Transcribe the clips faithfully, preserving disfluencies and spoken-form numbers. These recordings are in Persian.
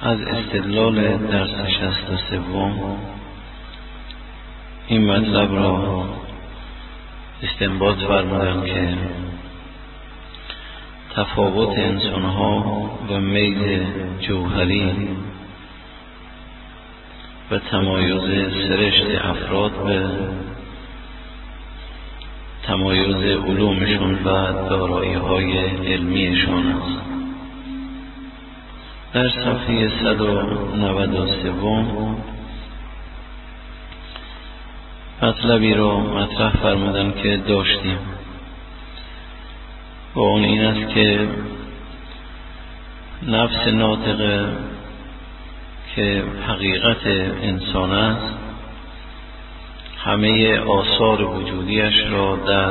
از استدلال درس شصت و سوم این مطلب را استنباط فرمودند که تفاوت انسانها و میل جوهری و تمایز سرشت افراد به تمایز علومشون و دارایی‌های علمیشون است. در صفحه صد و نود و سه مطلبی را مطرح فرمودن که داشتیم و اون این است که نفس ناطقه که حقیقت انسان است همه آثار وجودیش را در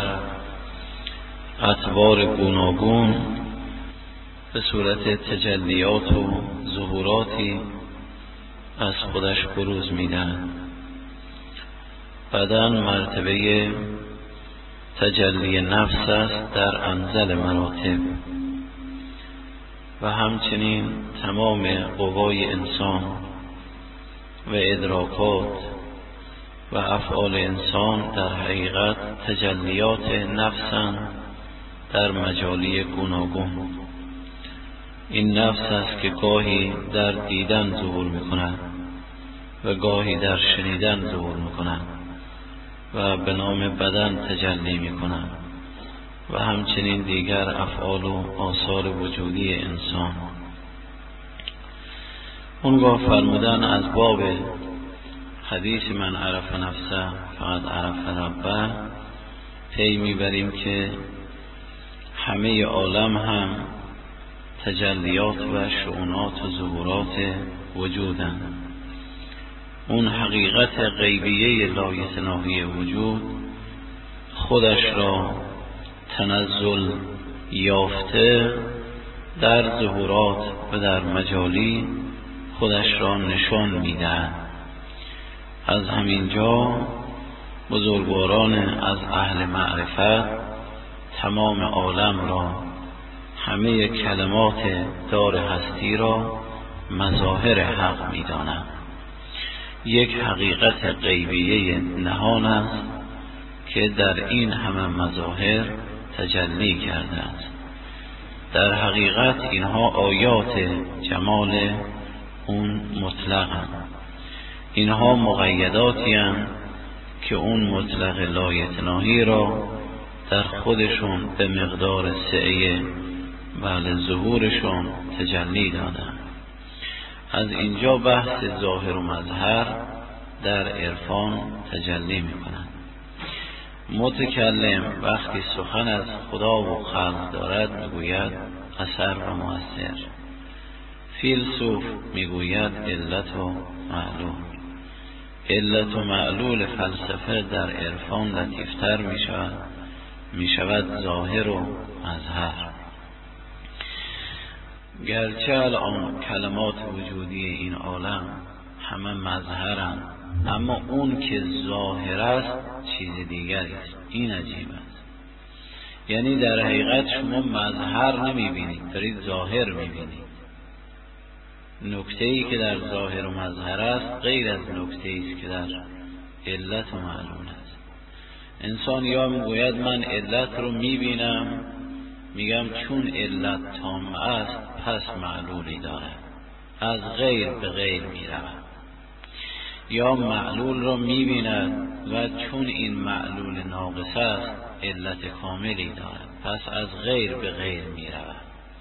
اطوار گوناگون به صورت تجلیات و ظهوراتی از خودش بروز می‌دهد. بدن مرتبه تجلی نفس است در انزل مراتب و همچنین تمام قوای انسان و ادراکات و افعال انسان در حقیقت تجلیات نفسند در مجالی گوناگون. این نفس است که گاهی در دیدن ظهور می‌کند و گاهی در شنیدن ظهور می‌کند و به نام بدن تجلی می‌کند و همچنین دیگر افعال و آثار وجودی انسان. اونگاه فرمودن از باب حدیث من عرف نفسه فقط عرف ربه پی میبریم که همه عالم هم تجلیات و شؤونات و ظهورات وجودند. اون حقیقت غیبیه لایتناهی وجود خودش را تنزل یافته در ظهورات و در مجالی خودش را نشان می‌دهد. از همین جا بزرگواران از اهل معرفت تمام عالم را، همه کلمات دار هستی را مظاهر حق می‌دانند. یک حقیقت غیبیه نهان است که در این همه مظاهر تجلی کرده است. در حقیقت اینها آیات جمال اون مطلقند. اینها مقیداتی هستند که اون مطلق لایتناهی را در خودشون به مقدار سعه بله ظهورشون تجلی دادند. از اینجا بحث ظاهر و مظهر در عرفان تجلی می‌کند. متکلم وقتی سخن از خدا و خلق دارد میگوید اثر و مؤثر. فیلسوف میگوید علت و معلول. علت و معلول فلسفه در عرفان لطیفتر میشود میشود ظاهر و مظهر. گرچه الان کلمات وجودی این عالم همه مظهرند، اما اون که ظاهر است چیز دیگری است. این عجیب است. یعنی در حقیقت شما مظهر نمیبینید، دارید ظاهر میبینید. نکته‌ای که در ظاهر و مظهر است غیر از نکته‌ای است که در علت و معلول است. انسان یا میگوید من علت رو میبینم، میگم چون علت تام است پس معلولی دارد، از غیر به غیر میرود. یا معلول را میبیند و چون این معلول ناقص است علت کاملی دارد، پس از غیر به غیر میرود.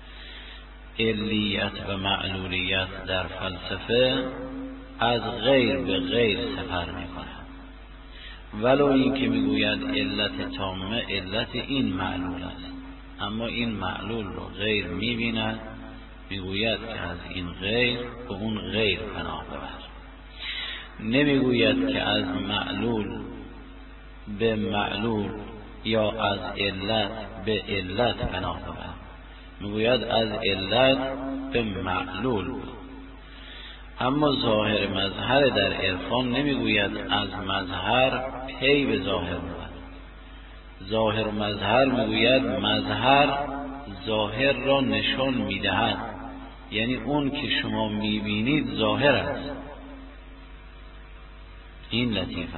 علیت و معلولیت در فلسفه از غیر به غیر سفر میکند. ولو این که میگوید علت تامه علت این معلول است، اما این معلول رو غیر میبیند، میگوید که از این غیر به اون غیر پناه ببر. نمیگوید که از معلول به معلول یا از علت به علت پناه ببر، میگوید از علت به معلول. اما ظاهر مظهر در عرفان نمیگوید از مظهر پی به ظاهر ببر. ظاهر مظهر میگوید مظهر ظاهر را نشان میدهد، یعنی اون که شما میبینید ظاهر است. این لطیفه.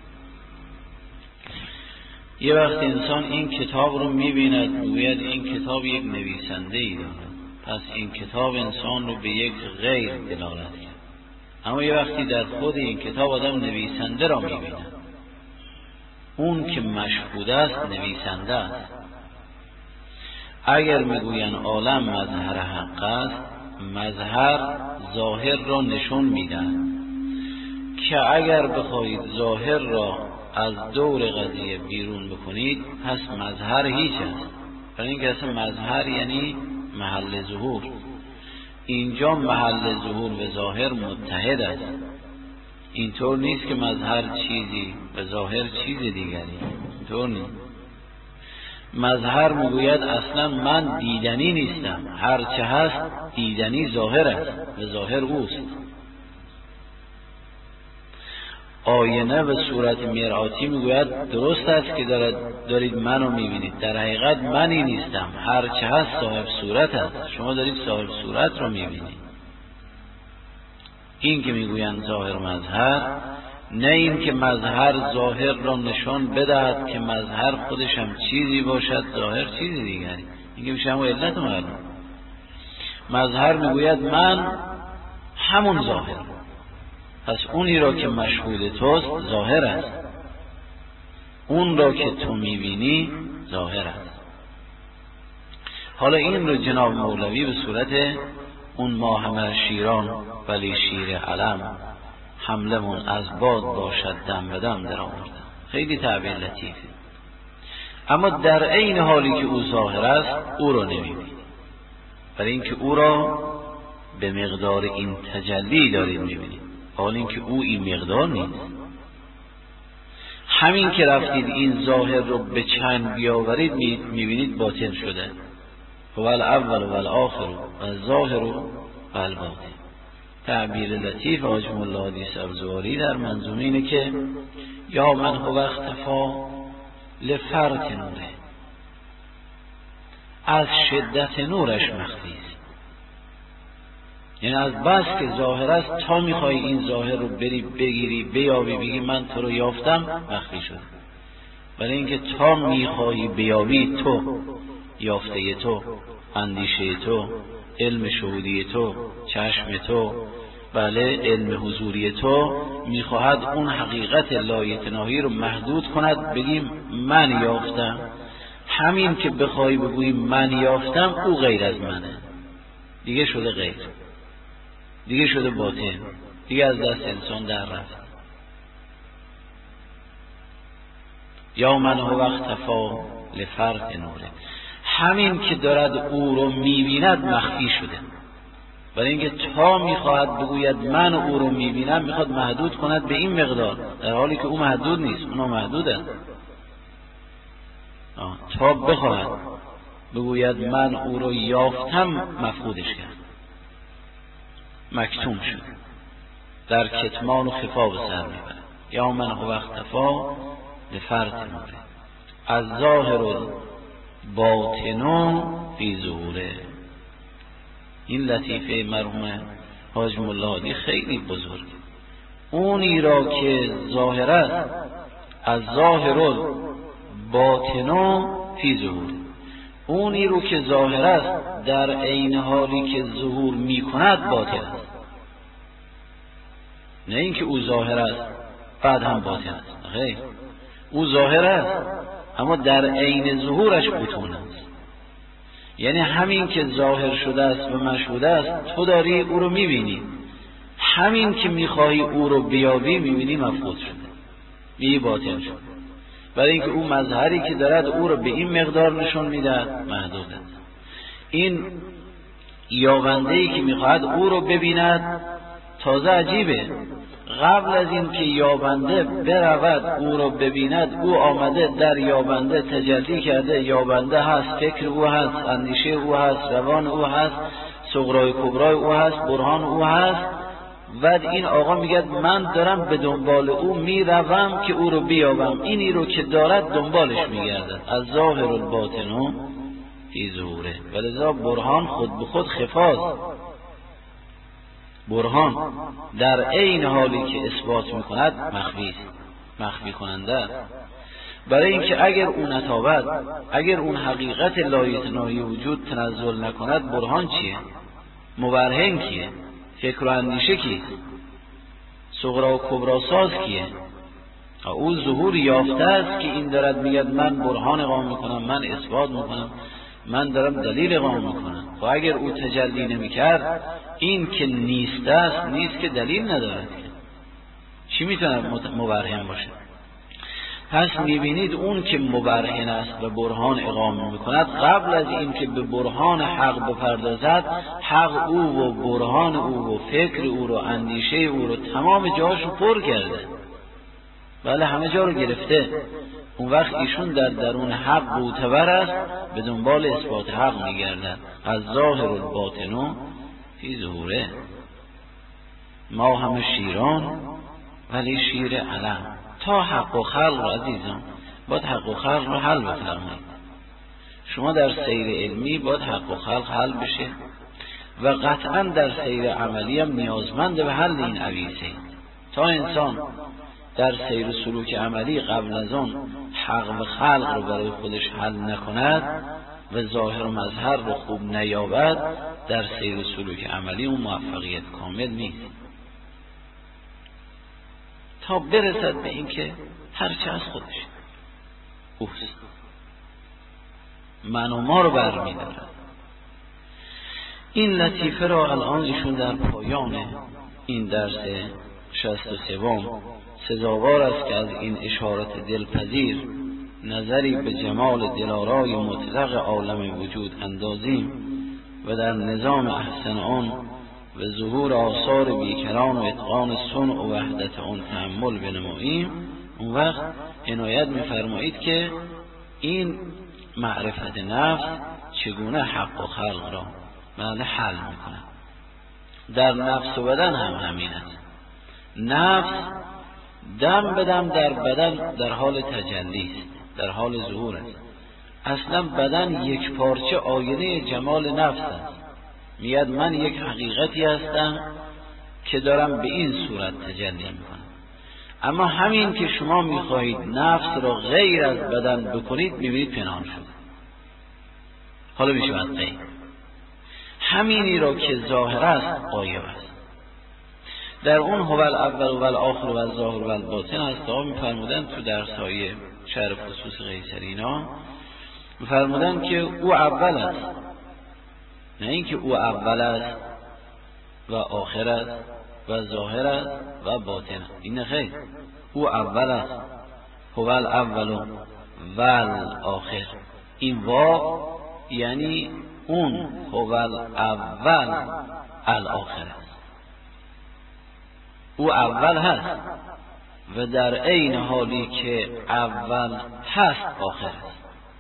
یه وقت انسان این کتاب رو میبیند گوید این کتاب یک نویسنده ای دارد، پس این کتاب انسان رو به یک غیر دلالت کرد. اما یه وقتی در خود این کتاب آدم نویسنده را میبیند، اون که مشهود است نویسنده است. اگر میگوین عالم مظهر حق است، مظهر ظاهر را نشون میدهد که اگر بخواهید ظاهر را از دور قضیه بیرون بکنید پس مظهر هیچ است. برای اینکه اصلا مظهر یعنی محل ظهور. اینجا محل ظهور و ظاهر متحد است. اینطور نیست که مظهر چیزی و ظاهر چیز دیگری، اینطور نیست. مظهر میگوید اصلا من دیدنی نیستم، هرچه هست دیدنی ظاهر است و ظاهر اوست. آینه به صورت مرآتی میگوید درست است که دارد دارید منو میبینید، در حقیقت منی نیستم، هرچه هست صاحب صورت است، شما دارید صاحب صورت رو میبینید. این که میگویند ظاهر مظهر، نه این که مظهر ظاهر را نشان بدهد که مظهر خودش هم چیزی باشد ظاهر چیزی دیگری. این که میشه همون علت معلوم. مظهر میگوید من همون ظاهر، پس اونی را که مشهود توست ظاهر است، اون را که تو میبینی ظاهر است. حالا این رو جناب مولوی به صورت اون ما همه شیران ولی شیر علم حملمون از باد باشد دم به دم در آوردن. خیلی تعبیر لطیفه. اما در عین حالی که او ظاهر است او را نمیبینید، برای اینکه او را به مقدار این تجلی دارید میبینید، حال اینکه او این مقدار نیست. همین که رفتید این ظاهر رو به چند بیاورید میبینید باطن شده. هو الاول و الاخر و الظاهر و الباطن. تعبیر لطیف حاج مولا حدیث ابزاری در منظومه اینه که یا من هو اختفا لفرط نوره، از شدت نورش مخفی است. یعنی از بس که ظاهر است تا میخوای این ظاهر رو بری بگیری بیابی بگی من تو رو یافتم مخفی شد. برای اینکه تا میخوای بیابی تو، یافته تو، اندیشه تو، علم شهودی تو، چشم تو، بله علم حضوری تو میخواهد اون حقیقت لایتناهی رو محدود کند. بگیم من یافتم، همین که بخوای بگویی من یافتم او غیر از منه، دیگه شده غیر، دیگه شده باطن، دیگه از دست انسان در رفت. یا من هو اختفا لفرط نوره، همین که دارد او رو میبیند مخفی شده. برای اینکه تا میخواهد بگوید من او رو میبینم میخواد محدود کند به این مقدار، در حالی که او محدود نیست، اونا محدوده. تا بخواهد بگوید من او رو یافتم مفقودش کرد، مکتوم شد، در کتمان و خفا به سر میبرد. یا من هو اختفا لفرط نوره از ظاهر باطن فی ظهوره. این لطیفه مرحوم حاج مولا حادی خیلی بزرگ. اونی را که ظاهر است از ظاهر باطن فی ظهوره، اونی رو که ظاهر است در عین حالی که ظهور میکند باطن است. نه اینکه او ظاهر است بعد هم باطن است، خیر، او ظاهر است اما در عین ظهورش بطون است. یعنی همین که ظاهر شده است و مشهود است تو داری او رو میبینی، همین که میخواهی او رو بیابی میبینی مفقود شده، بی باطن شده. برای اینکه او مظهری که دارد او رو به این مقدار نشون میدهد محدود است. این یابنده‌ای که میخواهد او رو ببیند تازه عجیبه، قبل از این که یابنده برود او رو ببیند او آمده در یابنده تجلی کرده، یابنده هست، فکر او هست، اندیشه او هست، روان او هست، صغرای کبرای او هست، برهان او هست. و این آقا میگه من دارم به دنبال او میروم که او رو بیابم. اینی رو که دارد دنبالش میگردد. از ظاهر الباطن فی ظهوره. ولذا برهان خود به خود خفاست، برهان در عین حالی که اثبات میکند مخفی است، مخفی کننده است. برای اینکه اگر اون نتابد، اگر اون حقیقت لایتناهی وجود تنزل نکند، برهان چیه؟ مبرهن کیه؟ فکر و اندیشه کیه؟ صغرا و کبرا ساز کیه؟ او ظهور یافته است که این دارد میگه من برهان اقامه میکنم، من اثبات میکنم، من دارم دلیل اقامه میکنم. و اگر او تجلی نمیکرد، این که نیست است، نیست که دلیل ندارد، چی میتونه مبرهن باشه؟ پس میبینید اون که مبرهن است و برهان اقامه میکند، قبل از این که به برهان حق بپردازد، حق او و برهان او و فکر او رو، اندیشه او رو، تمام جاهاشو پر کرده. بله، همه جا رو گرفته. اون وقت ایشون در درون حق معتبر است، به دنبال اثبات حق میگردد. از ظاهر الباطن فی ظهوره. ما همه شیران ولی شیر علم. تا حق و خلق رو عزیزان باید حق و خلق رو حل بفرمایید. شما در سیر علمی باید حق و خلق حل بشه و قطعا در سیر عملی هم نیازمند به حل این عویسه. تا انسان در سیر و سلوک عملی قبل از آن حق و خلق رو برای خودش حل نکند و ظاهر و مظهر رو خوب نیابد، در سیر و سلوک عملی اون موفقیت کامل نیست، تا برسد به این که هرچه از خودش اوست، من و ما رو برمی دارد. این لطیفه را الان ایشون در پایان این درس شصت و سوم سزاوار است که از این اشارت دلپذیر نظری به جمال دلارای مطلق عالم وجود اندازیم و در نظام احسن آن و ظهور آثار بیکران و اتقان صنع و وحدت آن تأمل بنماییم. اون وقت عنایت می‌فرمایید که این معرفت نفس چگونه حق و خلق را بله حل می‌کند. در نفس و بدن هم همین است. نفس دم به دم در بدن در حال تجلی است، در حال ظهور است. اصلا بدن یک پارچه آینه جمال نفس است. میاد من یک حقیقتی هستم که دارم به این صورت تجلی میکنم. اما همین که شما میخواهید نفس را غیر از بدن بکنید، میبینید پنهان شده. حالا میشود غیر. همینی را که ظاهر است غایب است. در اون هو الاول و الاخر و الظاهر و الباطن است. آقا میفرمودن تو درس‌های شرح خصوص قیصری اینا میفرمودن که او اول است، نه اینکه او اول است و آخر است و ظاهر است و باطن است. این خیر، او اول است، هو الاول و الاخر. این وا یعنی اون هو الاول الاخر است. او اول هست و در عین حالی که اول هست آخر است.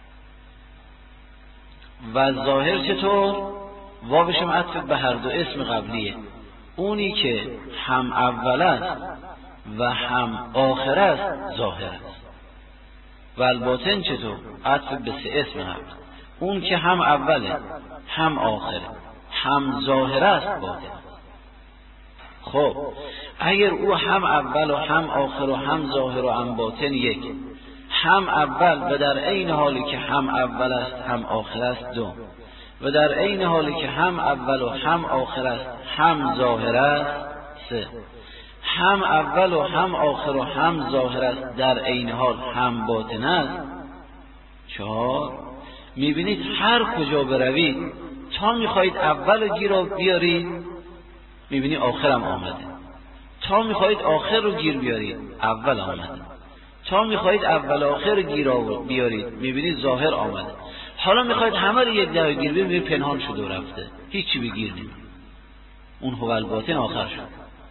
و ظاهر چطور؟ واوش معطوف به هر دو اسم قبلیه. اونی که هم اول است و هم آخر است ظاهر است. و الباطن چطور؟ عطف به سه اسم قبل. اون که هم اوله، هم آخره، هم ظاهر است باطن. خب اگر او هم اول و هم آخر و هم ظاهر و هم باطن یک، هم اول و در عین حالی که هم اول است هم آخر است دو، و در عین حالی که هم اول و هم آخر است هم ظاهر است سه، هم اول و هم آخر و هم ظاهر است در عین حال هم باطن است چهار. میبینید هر کجا بروید تا میخواهید اول و گیر بیارید میبینید آخرم آمده، تا میخواهید آخر رو گیر بیارید اول آمده، تا میخواهید اول آخر گیر بیارید میبینید ظاهر آمده. حالا میخواهید همه رو یک دفعه گیر بیارید میبینید پنهان شده و رفته، هیچی بگیر نمید. اون هو الباطن آخر شد.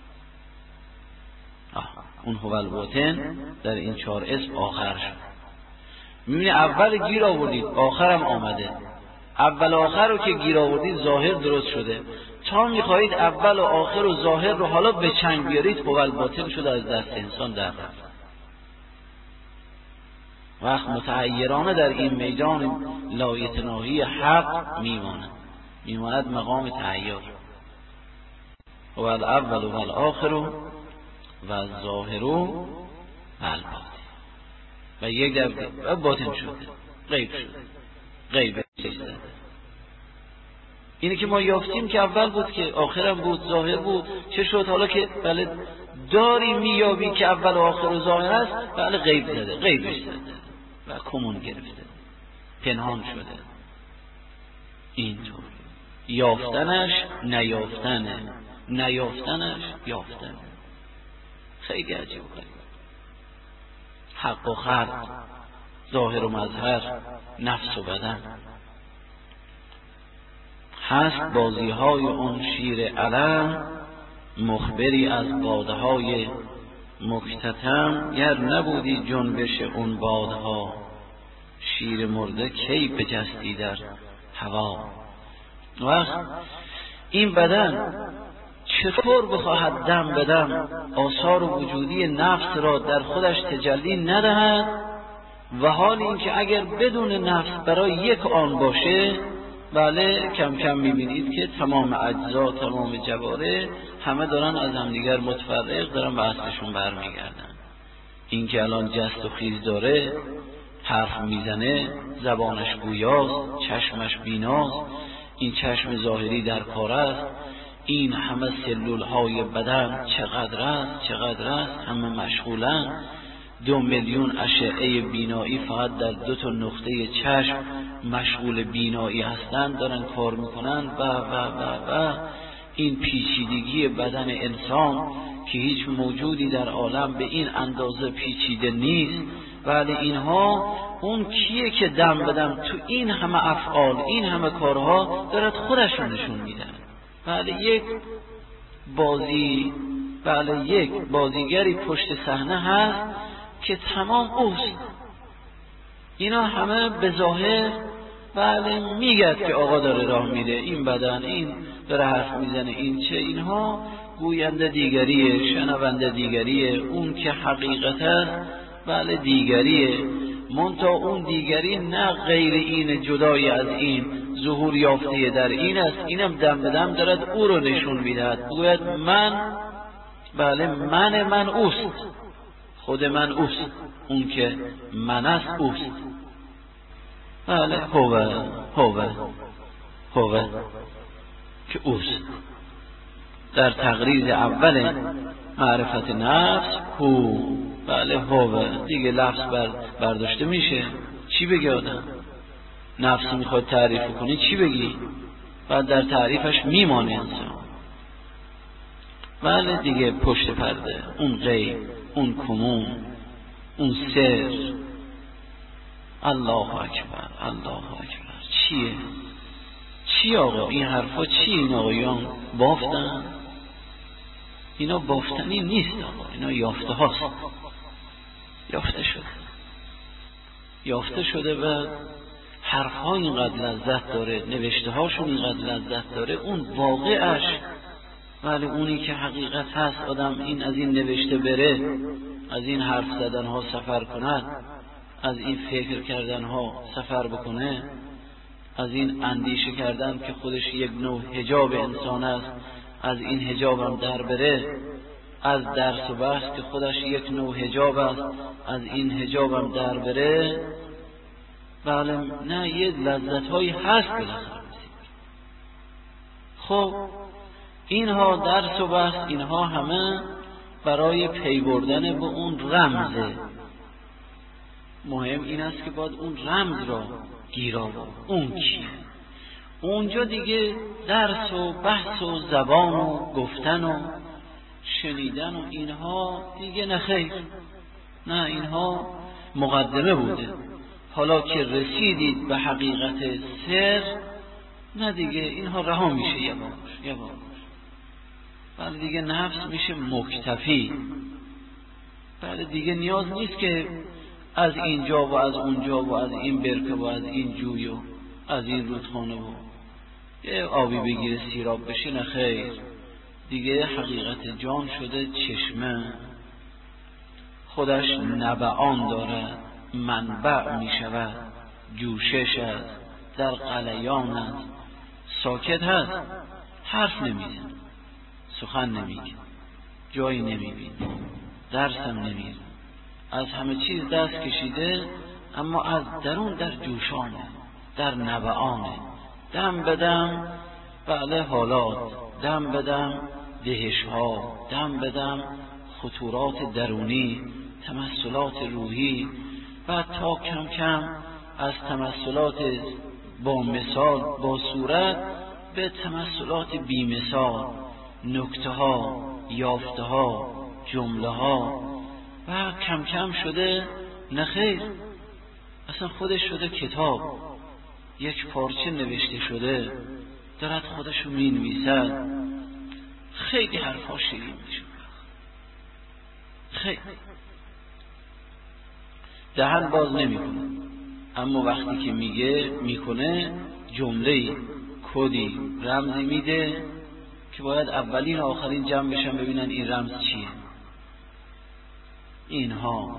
آه. اون هو الباطن در این چهار اسم آخر شد. میبینید اول گیر آوردید آخرم آمده، اول آخر رو که گیر آوردید ظاهر درست شده، تا میخواهید اول و آخر و ظاهر رو حالا به چنگ بیارید هو الباطن شده، از دست انسان در رفت. وقت متعیرانه در این میدان لایتناهی حق میماند، میماند مقام تعیر. و الاول و الاخر و الظاهر و الباطن. و یک در باطن شده، غیب شده، غیب شده. اینی که ما یافتیم که اول بود که آخرم بود، ظاهر بود. چه شد حالا که بله داری میابی که اول و آخر و ظاهر است، بله غیب زده، غیبش زده و کمون گرفته، پنهان شده. اینطور یافتنش نیافتنه، نیافتنش یافتنه. خیلی عجیب بود. حق و خرد، ظاهر و مظهر، نفس و بدن. هست بازی‌های اون شیر علم، مخبری از بادهای مکتتم. گر نبودی جنبش اون بادها، شیر مرده کی بجستی در هوا. وقت این بدن چطور بخواهد دم بدم آثار وجودی نفس را در خودش تجلی ندهد، و حال این که اگر بدون نفس برای یک آن باشه، بله کم کم میبینید که تمام اجزا، تمام جواره همه دارن از همدیگر متفرق، دارن به اصلشون برمیگردن. این که الان جست و خیز داره، حرف میزنه، زبانش گویاست، چشمش بیناست، این چشم ظاهری در کار است، این همه سلول های بدن چقدر است، چقدر است، همه مشغولن. دو میلیون اشعه بینایی فقط در دو تا نقطه چشم مشغول بینایی هستند، دارن کار میکنن و و و و این پیچیدگی بدن انسان که هیچ موجودی در عالم به این اندازه پیچیده نیست. ولی اینها اون کیه که دم بدم تو این همه افعال، این همه کارها دارد خودش رو نشون میده. بله یک بازی، بله یک بازیگری پشت صحنه هست که تمام اوست. اینا همه به ظاهر بله میگه که آقا داره راه میره، این بدن، این داره حرف میزنه، این چه، اینها گوینده دیگریه، شنونده دیگریه، اون که حقیقتا بله دیگریه. منتها اون دیگری نه غیر این، جدای از این، ظهور یافته در این است. اینم دم بدم دارد او رو نشون میدهد، بگوید من، بله من من اوست، خود من اوست، اون که من است اوست. بله هوه هوه هوه که اوست. در تقریض اول معرفت نفس هو، بله هوه دیگه لفظ بر برداشته میشه. چی بگی آدم؟ نفس میخواد تعریف کنی چی بگی؟ بعد در تعریفش میمانه انسان. بله دیگه پشت پرده، اون غیب، اون کمون، اون سر. الله اکبر، الله اکبر. چیه؟ چی آقا این حرفا چی؟ این آقایان بافتن؟ اینا بافتنی نیست آقا، اینا یافته هاست. یافته شده، یافته شده و حرفها اینقدر لذت داره، نوشته هاشون اینقدر لذت داره، اون واقعش، ولی اونی که حقیقت هست آدم این از این نوشته بره، از این حرف زدن ها سفر کند، از این فکر کردن ها سفر بکنه، از این اندیشه کردن که خودش یک نوع حجاب انسان است، از این حجاب هم در بره، از درس و بحث که خودش یک نوع حجاب است، از این حجاب هم در بره. بله نه یه لذت هایی هست بالاخره. خب اینها درس و بحث، اینها همه برای پی بردن به اون رمزه. مهم این است که باید اون رمز را گیر آورد. اون کیه؟ اونجا دیگه درس و بحث و زبان و گفتن و شنیدن و اینها دیگه نخیر، نه اینها مقدمه بوده. حالا که رسیدید به حقیقت سر، نه دیگه اینها رها میشه یه بار یه بار. بله دیگه نفس میشه مکتفی. بله دیگه نیاز نیست که از اینجا و از اونجا و از این برکه و از این جوی و از این رودخانه و یه آبی بگیره سیراب بشه، نه خیر. دیگه حقیقت جان شده چشمه، خودش نبعان دارد، منبع می شود، جوشش است، در غلیان است، ساکت هست، حرف نمیزن، سخن نمیگه، جایی نمیبینه، درسم نمیره، از همه چیز دست کشیده، اما از درون در جوشانه، در نبعانه، دم بدم بله حالات، دم بدم دهش ها، دم بدم خطورات درونی، تمثلات روحی، و تا کم کم از تمثلات با مثال با صورت به تمثلات بی مثال، نکته ها، یافته ها، جمله ها، و کم کم شده نخیر اصلا خودش شده کتاب، یک پارچه نوشته شده، دارد خودشو می نویسد. خیلی حرفا شیرین میشه، خیلی دهن باز نمیکنه، اما وقتی که میگه میکنه جمله‌ای، کدی، رمزی میده که باید اولین و آخرین جمع بشن ببینن این رمز چیه. اینها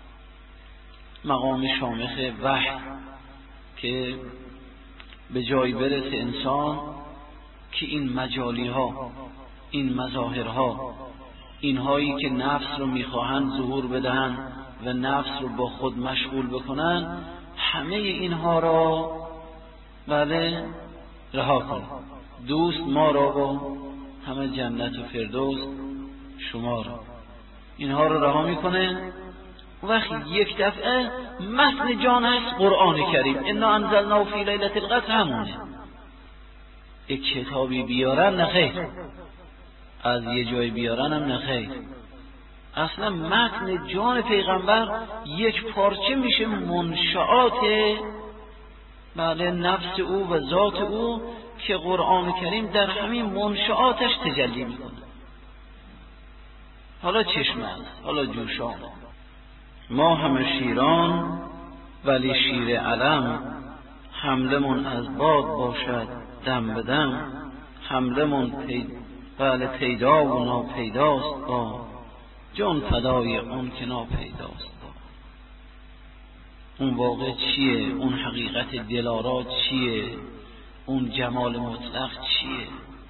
مقام شامخ وحی که به جایی برسه انسان که این مجالی ها، این مظاهرها، اینهایی که نفس رو میخواهند ظهور بدهن و نفس رو با خود مشغول بکنن، همه اینها را بله رها کن. دوست ما را و همه جنت و فردوس شما را، اینها رو رها میکنه. وقتی یک دفعه متن جان هست قرآن کریم، انا انزلناه فی لیلة القدر، همونه. یک کتابی بیارن نخیر، از یه جای بیارن هم نخیر. اصلا متن جان پیغمبر یک پارچه میشه منشآت بله نفس او و ذات او که قرآن کریم در همین منشآتش تجلی میکنه. حالا چشم است، حالا جوشان، ما همه شیران ولی شیر علم، حملمون از باد باشد دم به دم، حملمون پی... بله پیدا و ناپیداست با، جان فدای اون که ناپیداست با. اون واقع چیه؟ اون حقیقت دلارا چیه؟ اون جمال مطلق چیه؟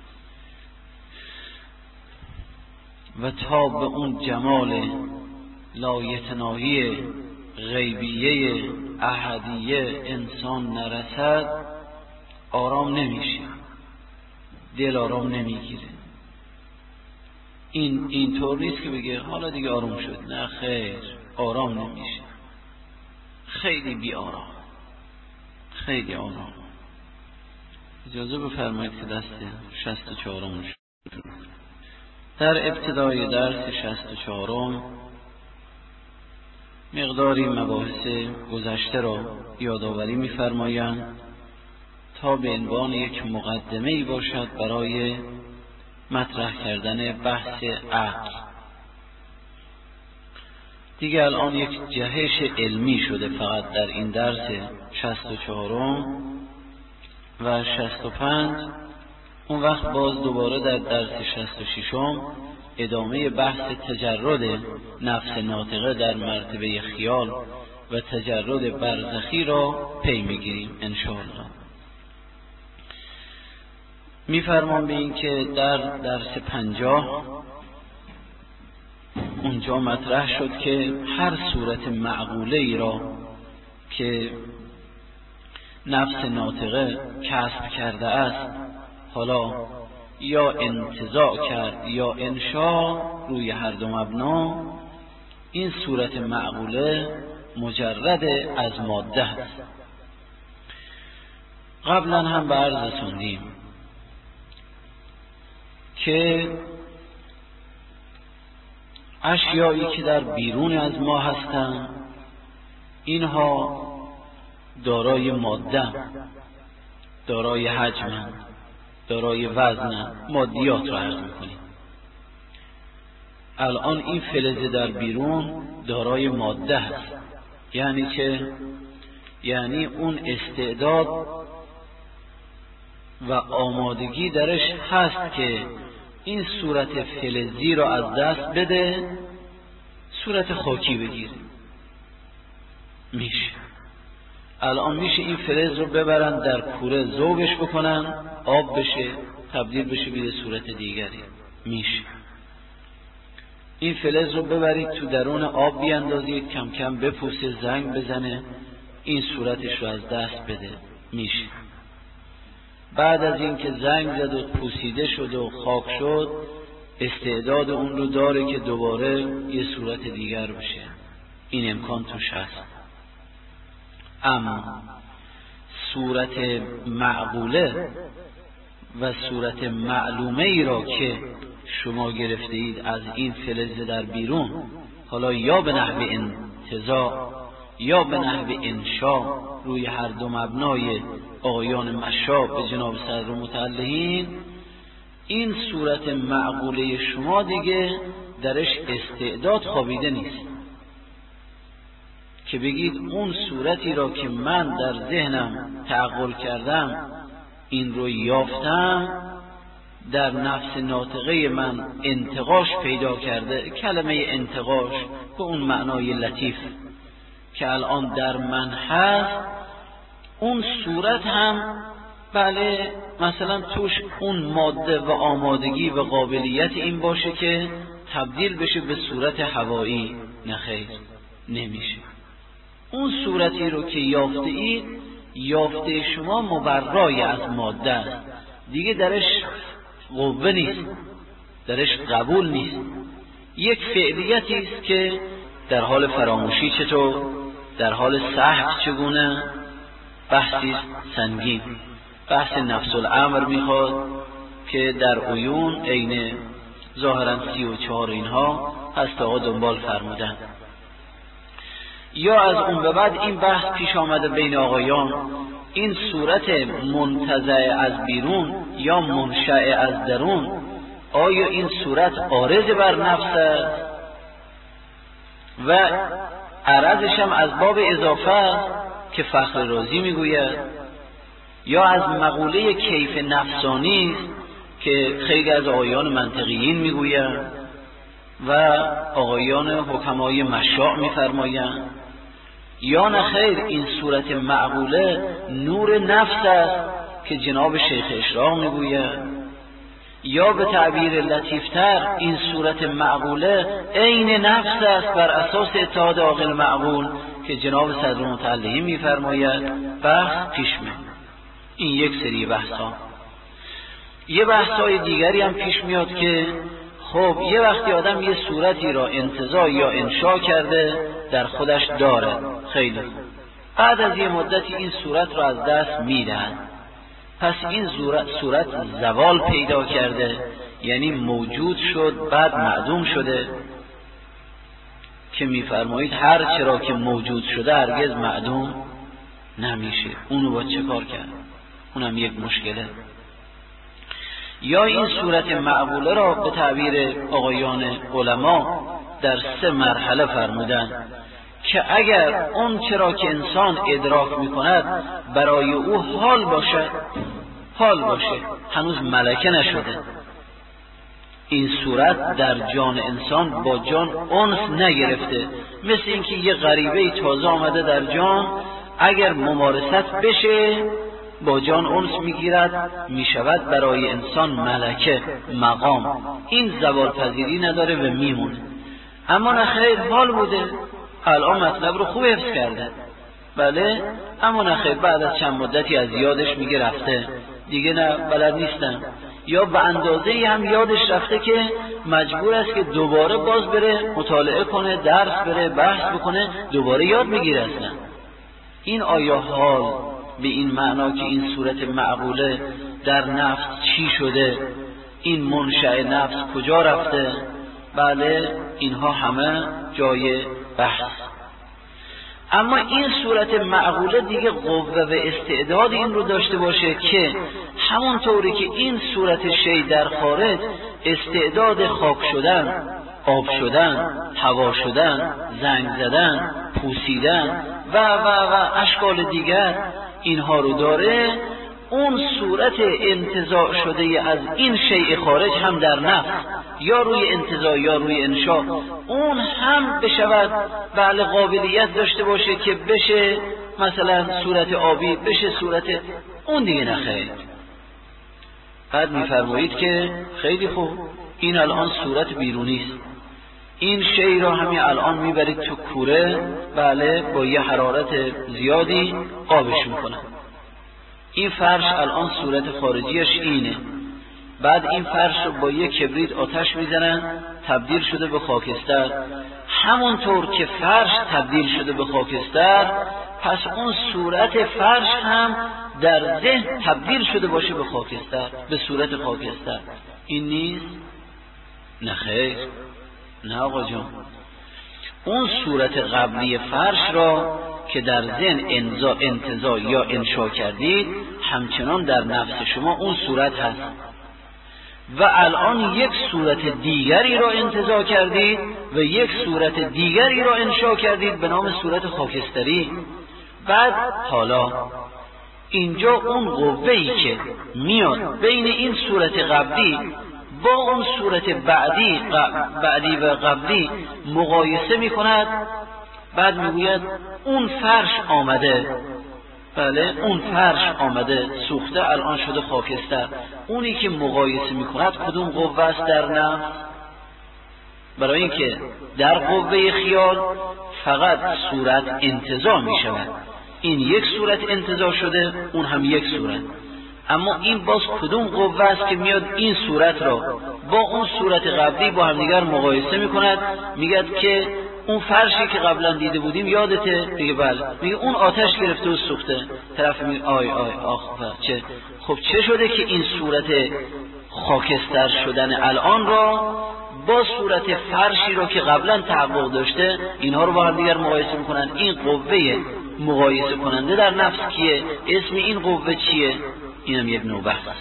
و تا به اون جمال لایتناهی غیبیه احدیه انسان نرسد آرام نمیشه، دل آرام نمیگیره. این اینطور نیست که بگه حالا دیگه آروم شد، نه خیر، آرام نمیشه، خیلی بی آرام، خیلی آرام. اجازه بفرمایید که دست شصت و چهارم شد. در ابتدای درس شصت و چهارم مقداری مباحث گذشته را یادآوری می‌فرمایند تا به عنوان یک مقدمه‌ای باشد برای مطرح کردن بحث عقل. دیگه الان یک جهش علمی شده فقط در این درس شصت و چهارم و شصت و پنج. اون وقت باز دوباره در درس شصت و ششم ادامه بحث تجرد نفس ناطقه در مرتبه خیال و تجرد برزخی را پی میگیریم انشاءالله. میفرمان به این که در درس پنجاه اونجا مطرح شد که هر صورت معقوله ای را که نفس ناطقه کسب کرده است، حالا یا انتزاع کرد یا انشاء روی هر دو مبنا، این صورت معقوله مجرد از ماده است. قبلا هم به عرض رسوندیم که اشیایی که در بیرون از ما هستند اینها دارای ماده، دارای حجم، دارای وزن، مادیات را عرض میکنیم. الان این فلزه در بیرون دارای ماده است. یعنی چه؟ یعنی اون استعداد و آمادگی درش هست که این صورت فلزی را از دست بده، صورت خاکی بگیره. میشه الان میشه این فلز رو ببرن در کوره ذوبش بکنن، آب بشه، تبدیل بشه به صورت دیگری. میشه. این فلز رو ببرید تو درون آب بیاندازید، کم کم بپوسه، زنگ بزنه، این صورتش رو از دست بده، میشه. بعد از این که زنگ زد و پوسیده شد و خاک شد، استعداد اون رو داره که دوباره یه صورت دیگر بشه، این امکان توش هست. اما صورت معقوله و صورت معلومه ای را که شما گرفته اید از این فلز در بیرون، حالا یا به نحو انتزاع یا به نحو انشا، روی هر دو مبنای آقایان مشاب به جناب صدر متعلقین، این صورت معقوله شما دیگه درش استعداد خوابیده نیست که بگید اون صورتی را که من در ذهنم تعقل کردم، این رو یافتم، در نفس ناطقه من انتقاش پیدا کرده. کلمه انتقاش به اون معنای لطیف که الان در من هست، اون صورت هم بله مثلا توش اون ماده و آمادگی و قابلیت این باشه که تبدیل بشه به صورت هوایی، نه خیر، نمیشه. اون صورتی رو که یافته اید، یافته شما مبرای از ماده است، دیگه درش قوه نیست، درش قبول نیست، یک فعلیتی است که در حال فراموشی چطور، در حال سهو چگونه، بحثی سنگین، بحث نفس الامر میخواد که در عیون عین ظاهرا سی و چهار اینها هست آقا دنبال فرمودن. یا از اون به بعد این بحث پیش آمده بین آقایان، این صورت منتزع از بیرون یا منشأ از درون، آیا این صورت عارض بر نفس است و عرضش هم از باب اضافه است که فخر رازی میگوید، یا از مقوله کیف نفسانی است که خیلی از آقایان منطقیین میگویند و آقایان حکمای مشاع میفرمایند، یا نه خیر، این صورت معقوله نور نفس است که جناب شیخ اشراق میگوید، یا به تعبیر لطیفتر این صورت معقوله عین نفس است بر اساس اتحاد عاقل معقول که جناب صدر متعلقین میفرماید. بحث پیش میاد. این یک سری بحث ها. یه بحث های دیگری هم پیش میاد که خب یه وقتی آدم یه صورتی را انتزاع یا انشا کرده در خودش داره، خیلی خوب، بعد از یه مدتی این صورت را از دست میدن، پس این صورت زوال پیدا کرده، یعنی موجود شد بعد معدوم شده، که میفرمایید هر چرا که موجود شده هرگز معدوم نمیشه. اونو با چه کار کرد؟ اونم یک مشکله. یا این صورت معقوله را به تعبیر آقایان علما در سه مرحله فرمودن که اگر اون چرا که انسان ادراک میکند برای او حال باشه، حال باشه، هنوز ملکه نشده، این صورت در جان انسان با جان انس نگرفته، مثل اینکه یه غریبه تازه آمده در جان، اگر ممارست بشه با جان انس میگیرد، میشود برای انسان ملکه، مقام، این زوال پذیری نداره و میمونه. اما نخیر حال بوده، الان مطلب رو خوب حفظ کرده، بله، اما نخیر بعد از چند مدتی از یادش میگه رفته، دیگه نه بلد نیستم، یا به اندازه‌ای هم یادش رفته که مجبور است که دوباره باز بره مطالعه کنه، درس بره، بحث بکنه، دوباره یاد میگیره اصلا. این آیا حال به این معنا که این صورت معقوله در نفس چی شده، این منشأ نفس کجا رفته، بله، اینها همه جای بحث. اما این صورت معقوله دیگه قوه و استعداد این رو داشته باشه که همونطوری که این صورت شی در خارج استعداد خاک شدن، آب شدن، هوا شدن، زنگ زدن، پوسیدن و و و اشکال دیگر اینها رو داره، اون صورت انتزاع شده از این شیء خارج هم در نفس یا روی انتزاع یا روی انشاء اون هم بشود بله قابلیت داشته باشه که بشه مثلا صورت آبی، بشه صورت اون دیگه نخیر. بعد میفرمایید که خیلی خوب، این الان صورت بیرونی است. این شی را همین الان میبرید تو کوره، بله، با یه حرارت زیادی آبش میکنن. این فرش الان صورت خارجیش اینه. بعد این فرش رو با یه کبریت آتش میزنن، تبدیل شده به خاکستر. همونطور که فرش تبدیل شده به خاکستر، پس اون صورت فرش هم در ذهن تبدیل شده باشه به خاکستر، به صورت خاکستر. این نیست؟ نه خیر، نه آقا جان. اون صورت قبلی فرش را که در ذهن انزا انتزاع یا انشا کردید، همچنان در نفس شما اون صورت هست و الان یک صورت دیگری را انتزاع کردید و یک صورت دیگری را انشا کردید به نام صورت خاکستری. بعد حالا اینجا اون قوه‌ای که میاد بین این صورت قبلی با اون صورت بعدی بعدی و قبلی مقایسه میکند. بعد میگوید اون فرش آمده، بله اون فرش آمده سوخته، الان شده خاکستر. اونی که مقایسه میکند کدوم قوه است در نفس؟ برای اینکه در قوه خیال فقط صورت انتزاع میشود، این یک صورت انتزاع شده، اون هم یک صورت. اما این باز کدوم قوه است که میاد این صورت را با اون صورت قبلی با همدیگر مقایسه میکند؟ میگد که اون فرشی که قبلا دیده بودیم یادته؟ میگه بله. میگه اون آتش گرفته و سوخته. طرف میگه آی آی آخ چه خب چه شده که این صورت خاکستر شدن الان را با صورت فرشی را که قبلا تحقق داشته، اینها رو با هم دیگر مقایسه میکنن. این قوه مقایسه کننده در نفس کیه؟ اسم این قوه چیه؟ اینم یک نوع بحث.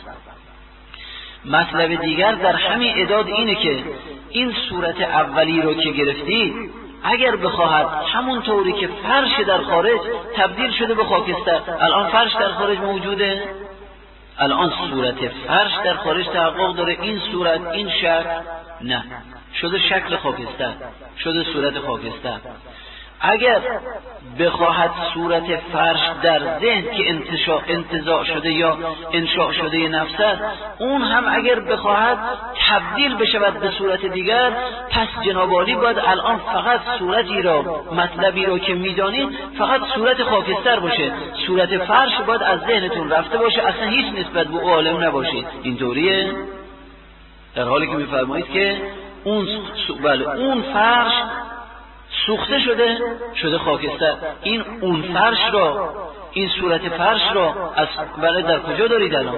مطلب دیگر در همین اعداد اینه که این صورت اولی رو که گرفتی، اگر بخواهد همون طوری که فرش در خارج تبدیل شده به خاکستر، الان فرش در خارج موجوده، الان صورت فرش در خارج تحقق داره، این صورت این شکل نه، شده شکل خاکستر، شده صورت خاکستر. اگر بخواهد صورت فرش در ذهن که انتشاء انتزاع شده یا انشاء شده نفس است، اون هم اگر بخواهد تبدیل بشود به صورت دیگر، پس جناب عالی باید الان فقط صورتی را، مطلبی را که میدانید فقط صورت خاکستر باشه، صورت فرش باید از ذهنتون رفته باشه، اصلا هیچ نسبت به او عالم نباشید. اینطوریه؟ در حالی که میفرمایید که اون بله اون فرش سوخته شده شده خاکستر. این اون فرش را، این صورت فرش را از برای در کجا دارید الان؟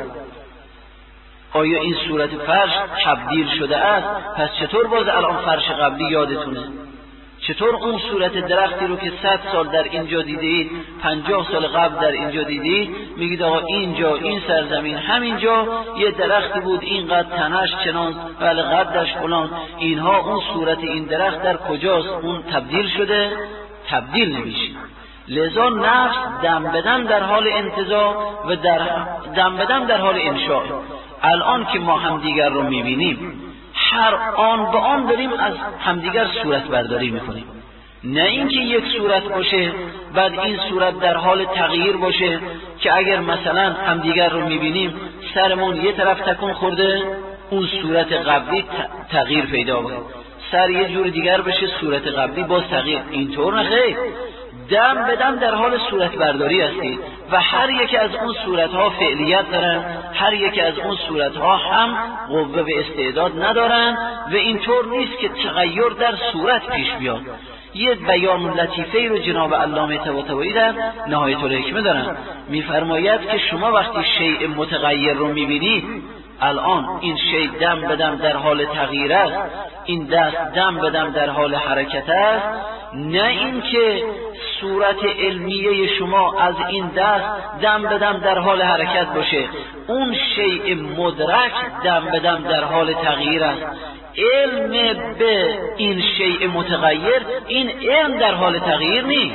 آیا این صورت فرش تبدیل شده است؟ پس چطور باز الان فرش قبلی یادتونه؟ چطور اون صورت درختی رو که صد سال در اینجا دیدید، پنجاه سال قبل در اینجا دیدید، میگید آقا اینجا این سرزمین همینجا یه درختی بود، اینقدر تنش چنان ولی قدش فلان، اینها اون صورت این درخت در کجاست؟ اون تبدیل شده؟ تبدیل نمیشه. لذا نفس دم بدم در حال انتزاع و در دم بدم در حال انشاء. الان که ما همدیگر رو میبینیم، هر آن به آن داریم از همدیگر صورت برداری میکنیم، نه اینکه یک صورت باشه بعد این صورت در حال تغییر باشه که اگر مثلا همدیگر رو میبینیم سرمون یه طرف تکون خورده، اون صورت قبلی تغییر پیدا کنه، سر یه جور دیگر بشه، صورت قبلی باز تغییر. اینطور نه خیر، دم به دم در حال صورت برداری هستید و هر یکی از اون صورتها فعلیت دارن، هر یکی از اون صورتها هم قوه و استعداد ندارن و اینطور نیست که تغییر در صورت پیش بیاد. یه بیان لطیفه رو جناب علامه طباطبایی در نهایت الحکمه دارن، میفرماید که شما وقتی شیء متغیر رو میبینید، الان این شی دم بدم در حال تغییر است، این دست دم بدم در حال حرکت است، نه اینکه صورت علمیه شما از این دست دم بدم در حال حرکت باشه، اون شیء مدرک دم بدم در حال تغییر است. علم به این شیء متغیر، این علم در حال تغییر نیست،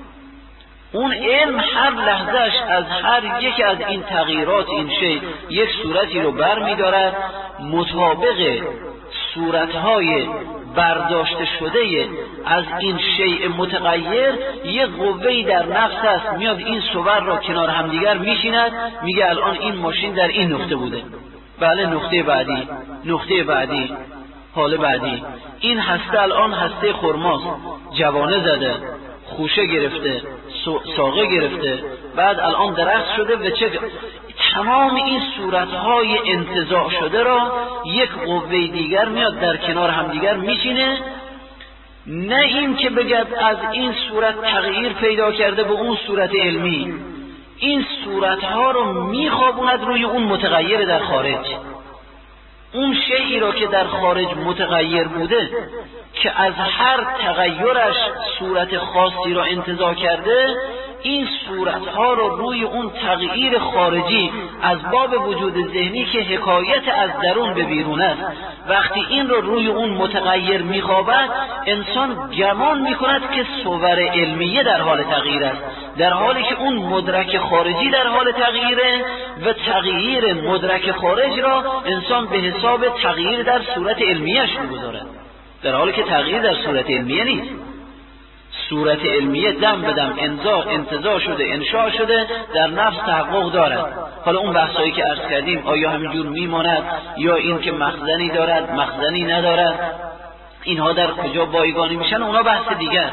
اون علم هر لحظهش از هر یک از این تغییرات این شی یک صورتی رو بر می دارد، مطابق صورتهای برداشته شده از این شیء متغیر یک قوه‌ای در نفس است، میاد این صور را کنار همدیگر میشیند، میگه الان این ماشین در این نقطه بوده بله نقطه بعدی، نقطه بعدی، حال بعدی. این هسته الان هسته خرماست، جوانه زده، خوشه گرفته، ساقه گرفته، بعد الان درخت شده و چه تمام این صورتهای انتزاع شده را یک قوه دیگر میاد در کنار همدیگر میشینه. نه این که بگد از این صورت تغییر پیدا کرده به اون صورت علمی، این صورتها رو میخوابوند روی اون متغیر در خارج. اون شیئی را که در خارج متغیر بوده که از هر تغییرش صورت خاصی را انتزاع کرده، این صورتها رو روی اون تغییر خارجی از باب وجود ذهنی که حکایت از درون به بیرون است، وقتی این رو روی اون متغیر میخوابد، انسان گمان میکند که صور علمیه در حال تغییر است، در حالی که اون مدرک خارجی در حال تغییره و تغییر مدرک خارج را انسان به حساب تغییر در صورت علمیهش میگذارد، در حالی که تغییر در صورت علمیه نیست. صورت علمیه دم به دم انزا انتزاع شده، انشاء شده، در نفس تحقق دارد. حالا اون بحثایی که عرض کردیم آیا همینجور میماند یا این که مخزنی دارد مخزنی ندارد، اینها در کجا بایگانی میشن، اونا بحث دیگر.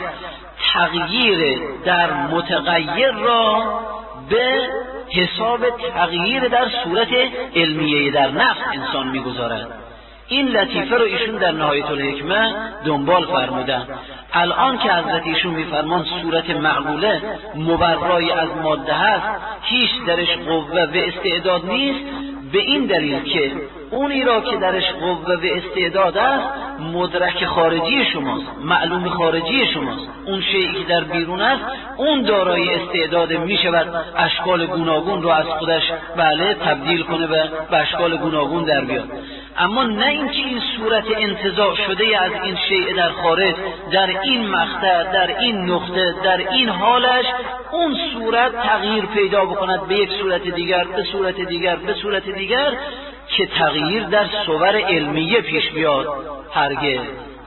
تغییر در متغیر را به حساب تغییر در صورت علمیه در نفس انسان میگذارد. این لطیفه رو ایشون در نهایت الحکمه دنبال فرمودن. الان که حضرت ایشون میفرمان صورت معقوله مبرای از ماده هست، هیچ درش قوه و استعداد نیست، به این دلیل که اونی را که درش قوه و استعداد است مدرک خارجی شماست، معلوم خارجی شماست. اون شیئی که در بیرون است اون دارای استعداد می شود اشکال گوناگون رو از خودش بله تبدیل کنه و به اشکال گوناگون در بیاد. اما نه اینکه این صورت انتزاع شده از این شیء در خارج در این مقطع، در این نقطه، در این حالش اون صورت تغییر پیدا بکند به یک صورت دیگر، به صورت دیگر، به صورت دیگر، که تغییر در صور علمیه پیش بیاد. هرگز.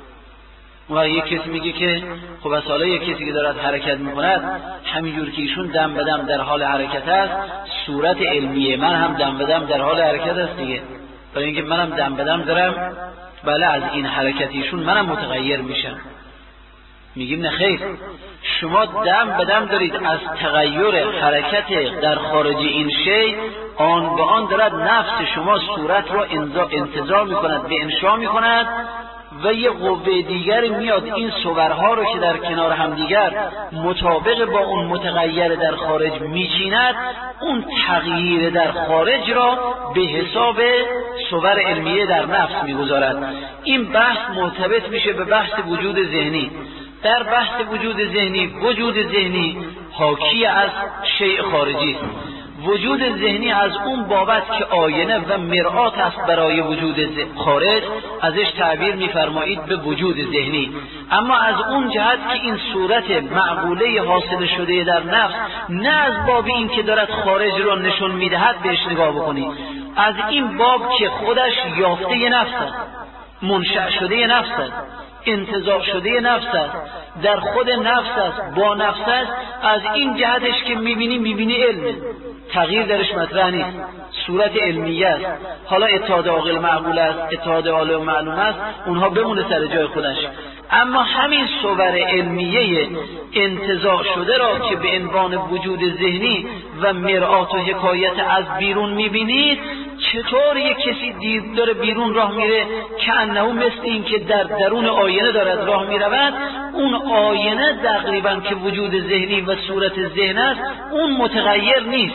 و یک کسی میگه که خب از حالا یک کسی که دارد حرکت میکند همینجور که ایشون دم به دم در حال حرکت است، صورت علمیه من هم دم به دم در حال حرکت است دیگه، برای اینکه منم دم به دم دارم بله از این حرکتیشون منم متغیر میشم. میگیم نه خیر، شما دم به دم دارید از تغییر حرکت در خارج این شی، آن به آن دارد نفس شما صورت را انتزاع میکند، به انشاء میکند و یه قوه دیگری میاد این صورها رو که در کنار هم دیگر مطابق با اون متغیر در خارج میچیند، اون تغییر در خارج را به حساب صور علمیه در نفس میگذارد. این بحث مرتبط میشه به بحث وجود ذهنی. در بحث وجود ذهنی، وجود ذهنی حاکی از شیء خارجی است. وجود ذهنی از اون بابت که آینه و مرآت است برای وجود خارج، ازش تعبیر می‌فرمایید به وجود ذهنی. اما از اون جهت که این صورت معقوله حاصل شده در نفس، نه از باب این که دارد خارج را نشون میدهد بهش نگاه بکنید، از این باب که خودش یافته نفس است، منشأ شده نفس است، انتزاع شده نفس است، در خود نفس است، با نفس است. از این جهتش که میبینی میبینی علم، تغییر درش مطرح نیست، صورت علمیه است. حالا اتحاد عاقل معقول است، اتحاد عالم معلوم است، اونها بمونه سر جای خودش. اما همین صور علمیه انتزاع شده را که به عنوان وجود ذهنی و مرآت و حکایت از بیرون میبینید، چطور یک کسی دید داره بیرون راه میره که انه مثل این که در درون آینه دارد راه میرود، اون آینه تقریبا که وجود ذهنی و صورت ذهن است، اون متغیر نیست،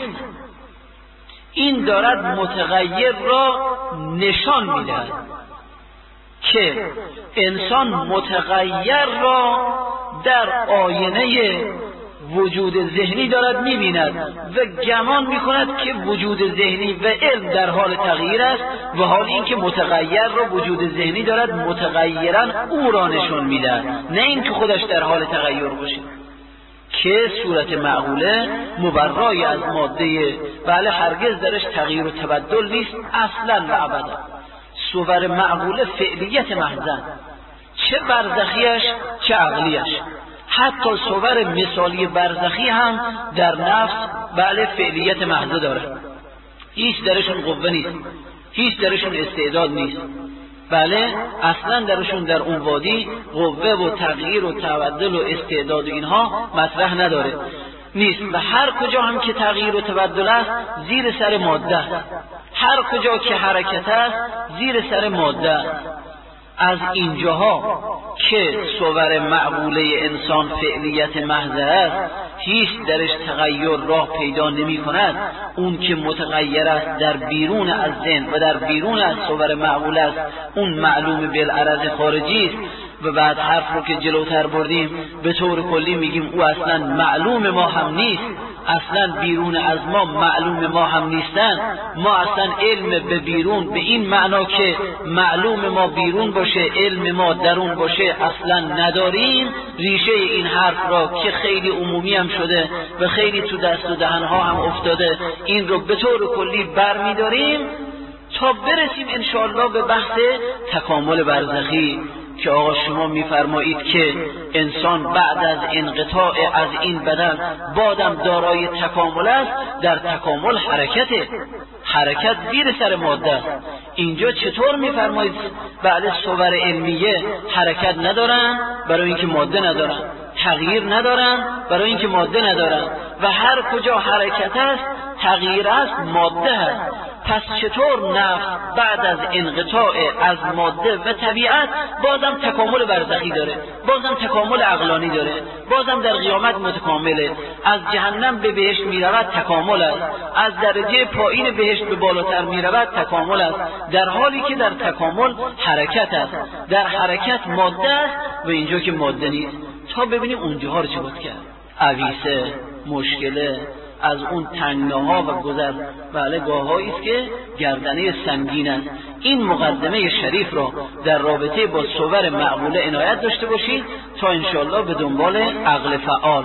این دارد متغیر را نشان میدهد که انسان متغیر را در آینه وجود ذهنی دارد میبیند و گمان میکند که وجود ذهنی و علم در حال تغییر است، و حال این که متغیر را وجود ذهنی دارد متغیرا او را نشون میدهد، نه این که خودش در حال تغییر باشه. که صورت معقوله مبرای از ماده بله هرگز درش تغییر و تبدل نیست اصلا و ابدا. صور معقوله فعلیت محضن، چه برزخیش چه عقلیش. حتی صور مثالی برزخی هم در نفس بله فعلیت محض داره، هیچ درشون قوه نیست، هیچ درشون استعداد نیست. بله اصلا درشون در اون وادی قوه و تغییر و تبدل و استعداد و اینها مطرح نداره نیست. و هر کجا هم که تغییر و تبدل است زیر سر ماده است، هر کجا که حرکت است زیر سر ماده است. از اینجاها که صور معقوله انسان فعلیت محض است، هیچ درش تغییر راه پیدا نمی کند. اون که متغیر است در بیرون از ذهن و در بیرون از صور معقوله است، اون معلوم بالعرض خارجی است. و بعد حرف رو که جلوتر بردیم به طور کلی میگیم او اصلا معلوم ما هم نیست، اصلا بیرون از ما معلوم ما هم نیستن. ما اصلا علم به بیرون به این معنا که معلوم ما بیرون باشه علم ما درون باشه اصلا نداریم. ریشه این حرف را که خیلی عمومی هم شده و خیلی تو دست و دهنها هم افتاده، این رو به طور کلی برمیداریم تا برسیم انشاءالله به بحث تکامل برزخی که آقا شما میفرمایید که انسان بعد از انقطاع از این بدن بادم دارای تکامل است. در تکامل حرکته، حرکت زیر سر ماده است. اینجا چطور میفرمایید بعد صور علمیه حرکت ندارن برای اینکه ماده ندارن، تغییر ندارن برای اینکه ماده ندارن، و هر کجا حرکت است تغییر است ماده است. پس چطور نفس بعد از انقطاع از ماده و طبیعت بازم تکامل برزخی داره، بازم تکامل عقلانی داره، بازم در قیامت متکامله، از جهنم به بهشت میرود تکامل است، از درجه پایین بهشت به بالاتر میرود تکامل است، در حالی که در تکامل حرکت است، در حرکت ماده است و اینجا که ماده نیست. تا ببینیم اونجاها رو چه بود کرد. عویسه، مشکله، از اون تنگناها و گذر بله گاهایی است که گردنه سنگین است. این مقدمه شریف را در رابطه با صور معقوله عنایت داشته باشید تا انشاءالله به دنبال عقل فعال،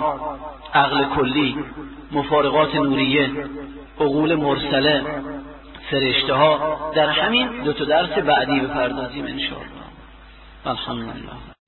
عقل کلی، مفارقات نوریه، عقول مرسله، فرشته ها در همین دو تا درس بعدی بپردازیم انشاءالله. الحمدلله.